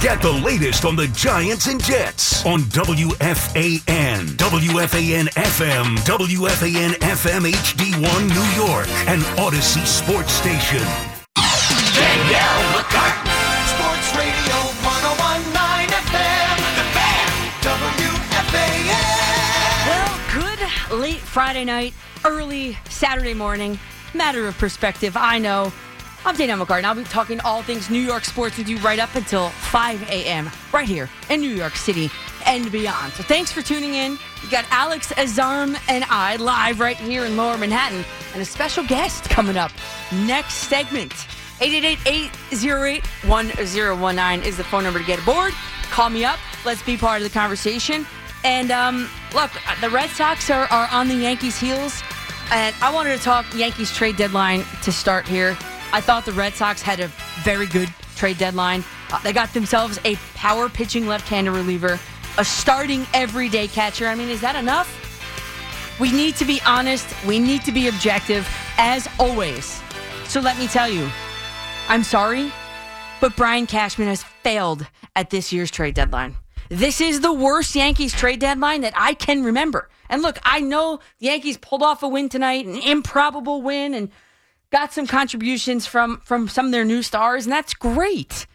Get the latest on the Giants and Jets on WFAN, WFAN FM, WFAN FM HD1 New York, and Odyssey Sports Station. Danielle McCartan. Sports Radio 101.9 FM. The Fan. WFAN. Well, good late Friday night, early Saturday morning. Matter of perspective, I know. I'm Danielle McCartan. I'll be talking all things New York sports with you right up until 5 a.m. right here in New York City and beyond. So thanks for tuning in. You got Alex Azarm and I live right here in Lower Manhattan, and a special guest coming up next segment. 888-808-1019 is the phone number to get aboard. Call me up. Let's be part of the conversation. And look, the Red Sox are on the Yankees' heels, and I wanted to talk Yankees trade deadline to start here. I thought the Red Sox had a very good trade deadline. They got themselves a power pitching left-handed reliever, a starting everyday catcher. I mean, is that enough? We need to be honest. We need to be objective, as always. So let me tell you, I'm sorry, but Brian Cashman has failed at this year's trade deadline. This is the worst Yankees trade deadline that I can remember. And look, I know the Yankees pulled off a win tonight, an improbable win, and got some contributions from some of their new stars, and that's great.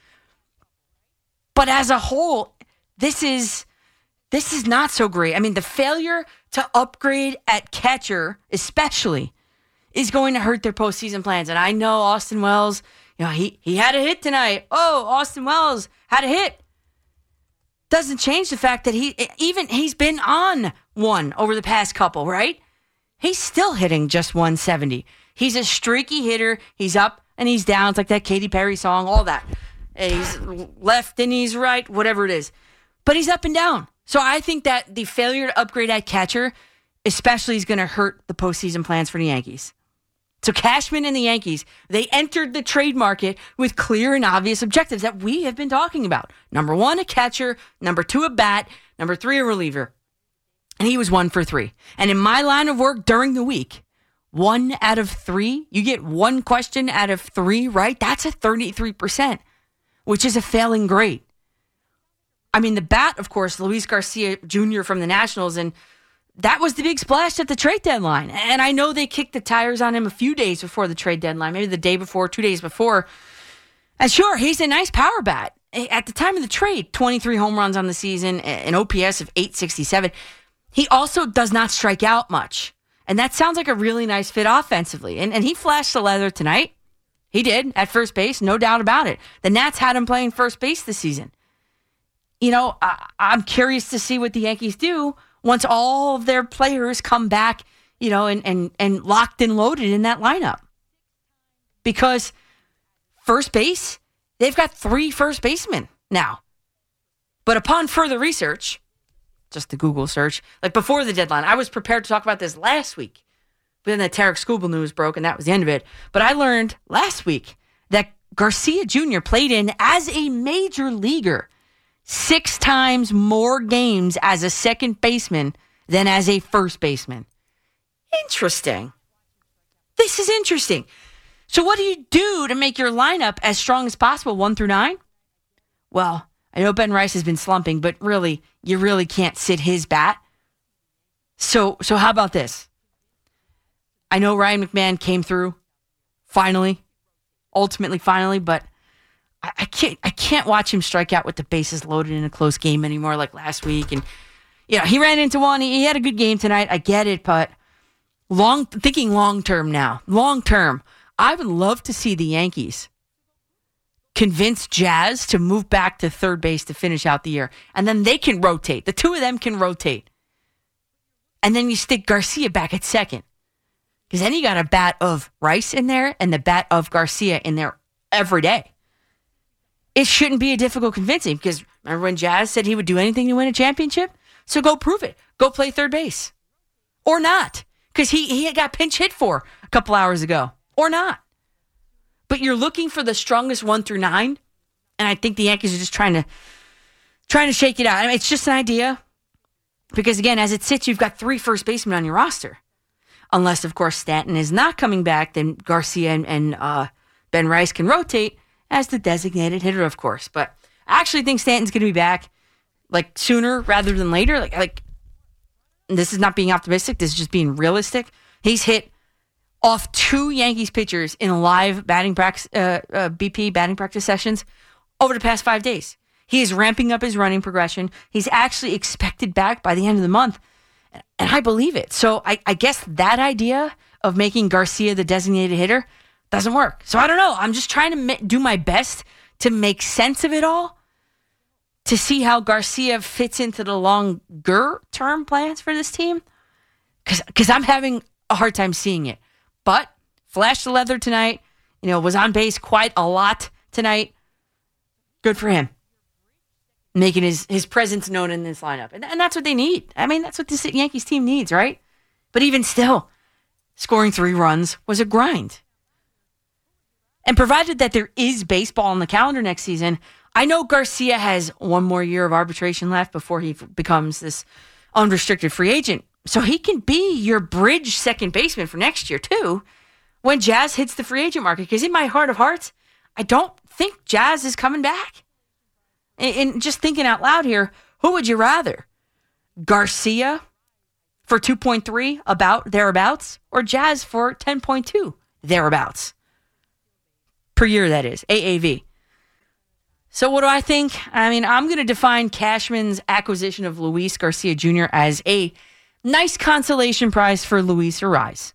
But as a whole, this is not so great. I mean, the failure to upgrade at catcher, especially, is going to hurt their postseason plans. And I know Austin Wells, he had a hit tonight. Oh, Austin Wells had a hit. Doesn't change the fact that he's been on one over the past couple, right? He's still hitting just 170. He's a streaky hitter. He's up and he's down. It's like that Katy Perry song, all that. He's left and he's right, whatever it is. But he's up and down. So I think that the failure to upgrade at catcher especially is going to hurt the postseason plans for the Yankees. So Cashman and the Yankees, they entered the trade market with clear and obvious objectives that we have been talking about. Number 1, a catcher. Number 2, a bat. Number 3, a reliever. And he was 1 for 3. And in my line of work during the week, 1 out of 3, you get 1 question out of 3, right? That's a 33%, which is a failing grade. I mean, the bat, of course, Luis Garcia Jr. from the Nationals, and that was the big splash at the trade deadline. And I know they kicked the tires on him a few days before the trade deadline, maybe the day before, 2 days before. And sure, he's a nice power bat. At the time of the trade, 23 home runs on the season, an OPS of 867. He also does not strike out much. And that sounds like a really nice fit offensively. And he flashed the leather tonight. He did, at first base, no doubt about it. The Nats had him playing first base this season. I'm curious to see what the Yankees do once all of their players come back, and locked and loaded in that lineup. Because first base, they've got 3 first basemen now. But upon further research, just the Google search, like before the deadline, I was prepared to talk about this last week. But then the Tarek Skubal news broke, and that was the end of it. But I learned last week that Garcia Jr. played in as a major leaguer 6 times more games as a second baseman than as a first baseman. Interesting. This is interesting. So what do you do to make your lineup as strong as possible, 1 through 9? Well, I know Ben Rice has been slumping, but really, you really can't sit his bat. So how about this? I know Ryan McMahon came through, ultimately finally, but I can't watch him strike out with the bases loaded in a close game anymore like last week. And he ran into one. He had a good game tonight. I get it, but thinking long term now. Long term, I would love to see the Yankees convince Jazz to move back to third base to finish out the year, and then they can rotate. The 2 of them can rotate, and then you stick Garcia back at second, because then you got a bat of Rice in there and the bat of Garcia in there every day. It shouldn't be a difficult convincing, because remember when Jazz said he would do anything to win a championship? So go prove it. Go play third base. Or not, because he got pinch hit for a couple hours ago. Or not. But you're looking for the strongest 1 through 9, and I think the Yankees are just trying to shake it out. I mean, it's just an idea, because again, as it sits, you've got 3 first basemen on your roster. Unless, of course, Stanton is not coming back, then Garcia and Ben Rice can rotate as the designated hitter, of course. But I actually think Stanton's going to be back like sooner rather than later. Like this is not being optimistic. This is just being realistic. He's hit off 2 Yankees pitchers in live batting practice, BP batting practice sessions over the past 5 days. He is ramping up his running progression. He's actually expected back by the end of the month. And I believe it. So I guess that idea of making Garcia the designated hitter doesn't work. So I don't know. I'm just trying to do my best to make sense of it all, to see how Garcia fits into the longer term plans for this team. Because I'm having a hard time seeing it. But flashed the leather tonight, was on base quite a lot tonight. Good for him. Making his presence known in this lineup. And that's what they need. I mean, that's what this Yankees team needs, right? But even still, scoring 3 runs was a grind. And provided that there is baseball on the calendar next season, I know Garcia has 1 more year of arbitration left before he becomes this unrestricted free agent. So he can be your bridge second baseman for next year, too, when Jazz hits the free agent market. Because in my heart of hearts, I don't think Jazz is coming back. And just thinking out loud here, who would you rather? Garcia for 2.3, about thereabouts, or Jazz for 10.2, thereabouts? Per year, that is, AAV. So what do I think? I mean, I'm going to define Cashman's acquisition of Luis Garcia Jr. as a nice consolation prize for Luis Arraez.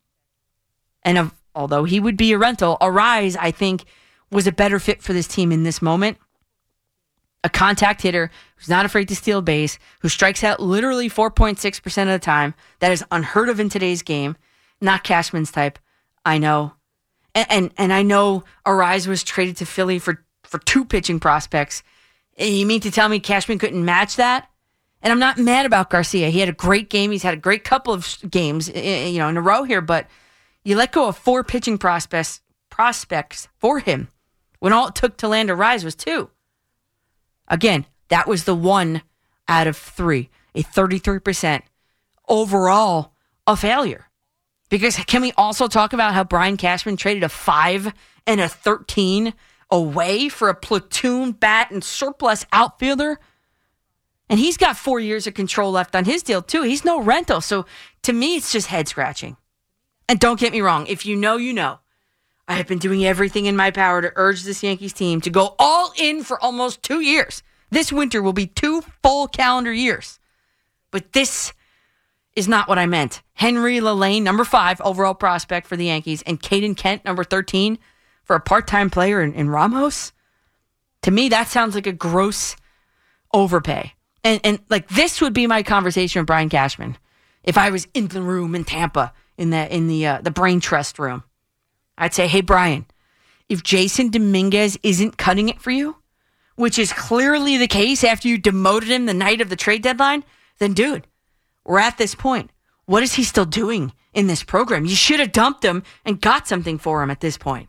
And although he would be a rental, Arraez, I think, was a better fit for this team in this moment. A contact hitter who's not afraid to steal base, who strikes out literally 4.6% of the time. That is unheard of in today's game. Not Cashman's type, I know. And I know Arraez was traded to Philly for 2 pitching prospects. You mean to tell me Cashman couldn't match that? And I'm not mad about Garcia. He had a great game. He's had a great couple of games, in a row here. But you let go of 4 pitching prospects for him when all it took to land Arraez was 2. Again, that was the 1 out of 3, a 33% overall a failure. Because can we also talk about how Brian Cashman traded a 5 and a 13 away for a platoon bat and surplus outfielder? And he's got 4 years of control left on his deal, too. He's no rental. So to me, it's just head scratching. And don't get me wrong. If you know, you know. I have been doing everything in my power to urge this Yankees team to go all in for almost 2 years. This winter will be 2 full calendar years. But this is not what I meant. Henry Lalaine, number 5 overall prospect for the Yankees, and Caden Kent, number 13, for a part-time player in Ramos. To me, that sounds like a gross overpay. And like this would be my conversation with Brian Cashman if I was in the room in Tampa in the Brain Trust room. I'd say, hey, Brian, if Jason Dominguez isn't cutting it for you, which is clearly the case after you demoted him the night of the trade deadline, then, dude, we're at this point. What is he still doing in this program? You should have dumped him and got something for him at this point.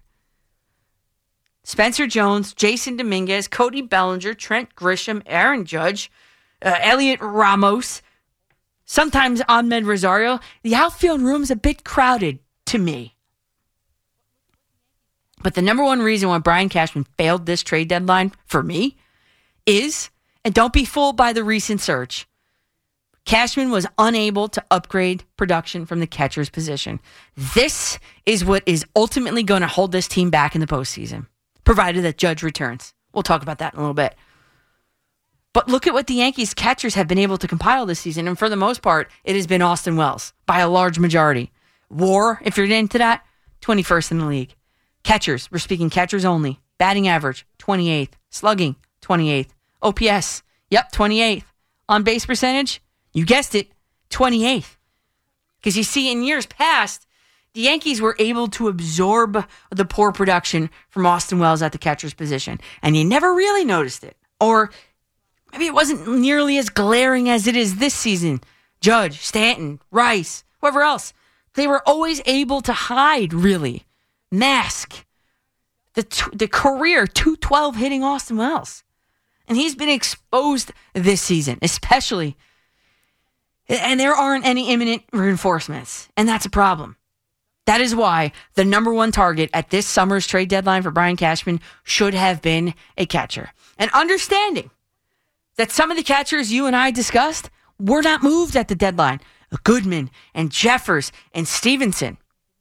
Spencer Jones, Jason Dominguez, Cody Bellinger, Trent Grisham, Aaron Judge, Elliot Ramos, sometimes Ahmed Rosario. The outfield room's a bit crowded to me. But the number one reason why Brian Cashman failed this trade deadline for me is, and don't be fooled by the recent surge, Cashman was unable to upgrade production from the catcher's position. This is what is ultimately going to hold this team back in the postseason, provided that Judge returns. We'll talk about that in a little bit. But look at what the Yankees catchers have been able to compile this season, and for the most part, it has been Austin Wells by a large majority. WAR, if you're into that, 21st in the league. Catchers, we're speaking catchers only. Batting average, 28th. Slugging, 28th. OPS, 28th. On base percentage, you guessed it, 28th. Because you see, in years past, the Yankees were able to absorb the poor production from Austin Wells at the catcher's position, and you never really noticed it. Or maybe it wasn't nearly as glaring as it is this season. Judge, Stanton, Rice, whoever else, they were always able to hide, really. Mask the career 212 hitting Austin Wells. And he's been exposed this season, especially. And there aren't any imminent reinforcements. And that's a problem. That is why the number one target at this summer's trade deadline for Brian Cashman should have been a catcher. And understanding that some of the catchers you and I discussed were not moved at the deadline. Goodman and Jeffers and Stevenson.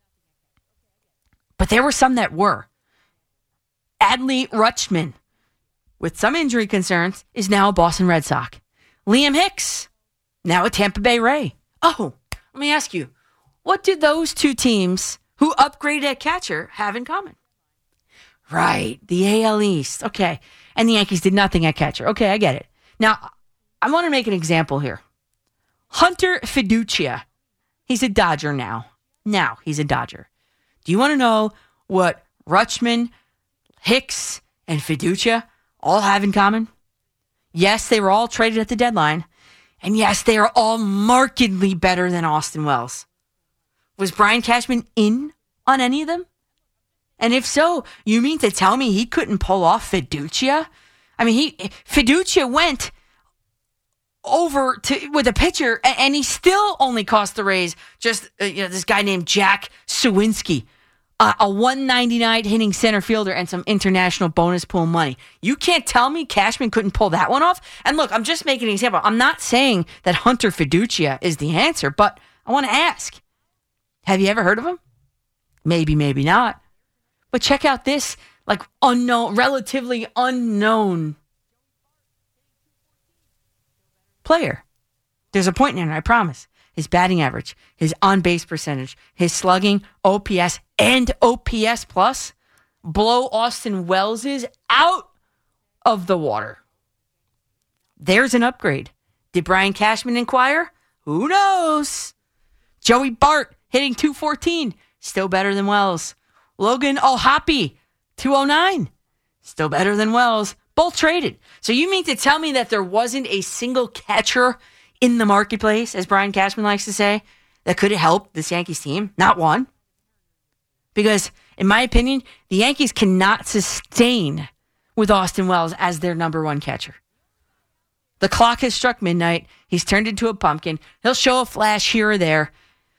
But there were some that were. Adley Rutschman, with some injury concerns, is now a Boston Red Sox. Liam Hicks, now a Tampa Bay Ray. Oh, let me ask you, what do those two teams who upgraded at catcher have in common? Right, the AL East. Okay, and the Yankees did nothing at catcher. Okay, I get it. Now, I want to make an example here. Hunter Fiducia, he's a Dodger now. Now he's a Dodger. Do you want to know what Rutschman, Hicks, and Fiducia all have in common? Yes, they were all traded at the deadline. And yes, they are all markedly better than Austin Wells. Was Brian Cashman in on any of them? And if so, you mean to tell me he couldn't pull off Fiducia? I mean, Fiducia went over with a pitcher, and he still only cost the Rays just this guy named Jack Sawinski, a 199 hitting center fielder and some international bonus pool money. You can't tell me Cashman couldn't pull that one off? And look, I'm just making an example. I'm not saying that Hunter Fiducia is the answer, but I want to ask, have you ever heard of him? Maybe, maybe not. But check out this, relatively unknown player. There's a point in there, I promise. His batting average, his on-base percentage, his slugging, OPS, and OPS plus blow Austin Wells's out of the water. There's an upgrade. Did Brian Cashman inquire? Who knows? Joey Bart hitting 214, still better than Wells. Logan O'Hoppe, 209, still better than Wells. Both traded. So you mean to tell me that there wasn't a single catcher in the marketplace, as Brian Cashman likes to say, that could have helped this Yankees team? Not one. Because, in my opinion, the Yankees cannot sustain with Austin Wells as their number one catcher. The clock has struck midnight. He's turned into a pumpkin. He'll show a flash here or there.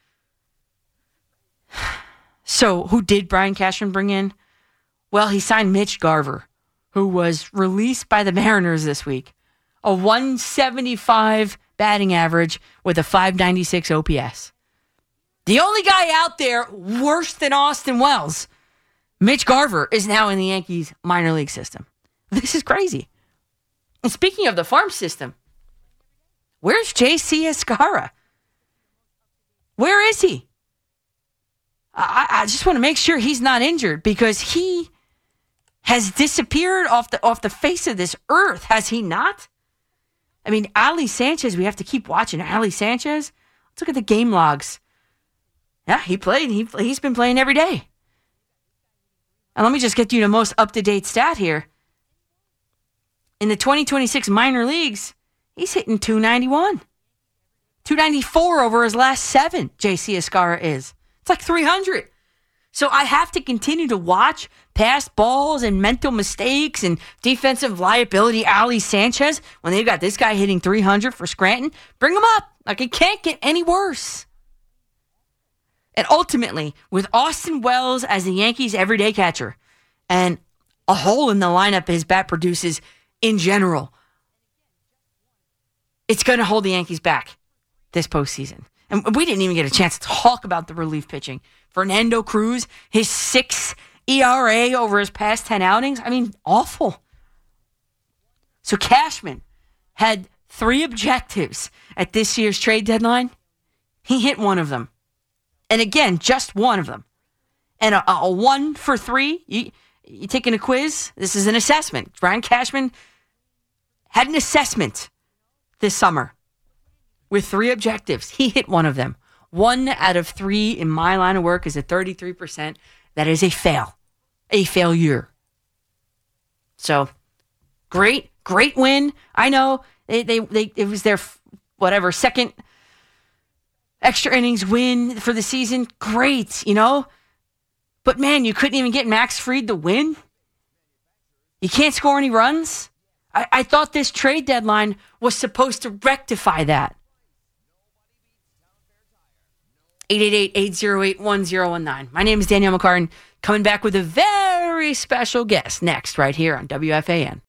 So, who did Brian Cashman bring in? Well, he signed Mitch Garver, who was released by the Mariners this week. A 175 batting average with a 596 OPS. The only guy out there worse than Austin Wells, Mitch Garver, is now in the Yankees minor league system. This is crazy. And speaking of the farm system, where's JC Escarra? Where is he? I just want to make sure he's not injured, because he has disappeared off the face of this earth, has he not? I mean, Ali Sanchez, we have to keep watching. Ali Sanchez, let's look at the game logs. Yeah, he played. He's been playing every day. And let me just get you the most up-to-date stat here. In the 2026 minor leagues, he's hitting 291. 294 over his last 7, JC Escarra is. It's like 300. So I have to continue to watch past balls and mental mistakes and defensive liability. Ali Sanchez, when they've got this guy hitting 300 for Scranton, bring him up. Like, it can't get any worse. And ultimately, with Austin Wells as the Yankees' everyday catcher and a hole in the lineup his bat produces in general, it's going to hold the Yankees back this postseason. And we didn't even get a chance to talk about the relief pitching. Fernando Cruz, his 6 ERA over his past 10 outings. I mean, awful. So Cashman had 3 objectives at this year's trade deadline. He hit one of them. And again, just one of them. And a 1 for 3. You taking a quiz? This is an assessment. Brian Cashman had an assessment this summer with 3 objectives. He hit one of them. 1 out of 3 in my line of work is a 33%. That is a failure. So, great win. I know it was their second extra innings win for the season. Great, But man, you couldn't even get Max Fried to win. You can't score any runs. I thought this trade deadline was supposed to rectify that. 888-808-1019. My name is Danielle McCartan, coming back with a very special guest next right here on WFAN.